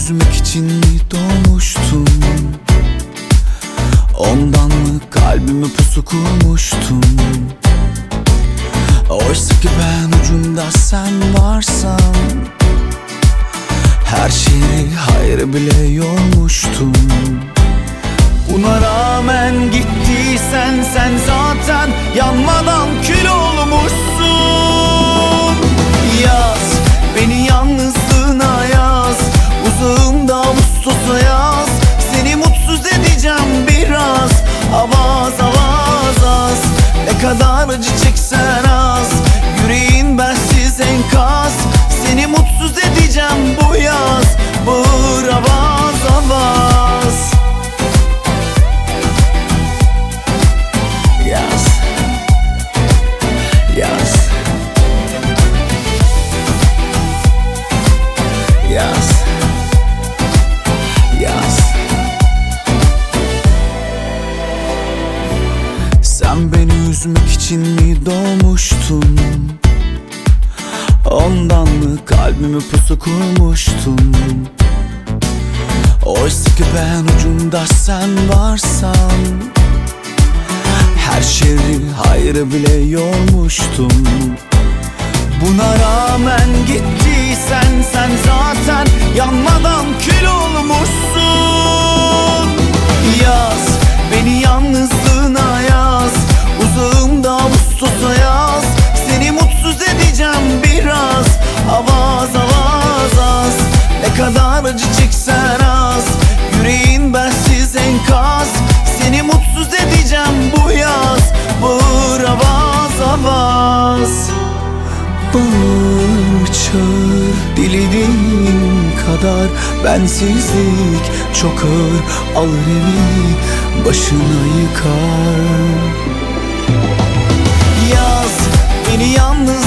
üzmek için mi doğmuştum? Ondan mı kalbimi pusu kurmuştum? Oysa ki ben ucunda sen varsan, her şeyi hayır bile yormuştum. Buna rağmen gittiysen sen zaten yanmadan kül olmuşsun. Yaz, beni yalnızlığına yaz, uzağımda Ağustos'a yaz. Seni mutsuz edeceğim biraz, avaz avaz az. Ne kadar acı çeksen az, yüreğin bensiz enkaz. Seni mutsuz edeceğim bu yaz, bağır avaz avaz. Yaz, yaz, yaz, yaz. Sen beni üzmek için mi doğmuştun? Ondan mı kalbimi pusu kurmuştun? Oysa ki ben ucunda sen varsan, her şeyi hayrı bile yormuştum. Buna rağmen gittiysen sen zaten yanmadan kül olmuşsun. Yaz, beni yalnızlığına yaz, uzağımda Ağustos'a yaz. Seni mutsuz edeceğim biraz, avaz avaz az. Ne kadar acı çeksen az, yüreğin bensiz enkaz. Seni mutsuz edeceğim bu yaz, bağır avaz avaz. Bağır çağır dilediğin kadar, bensizlik çok ağır, alır evi başına yıkar. Yaz, beni yalnız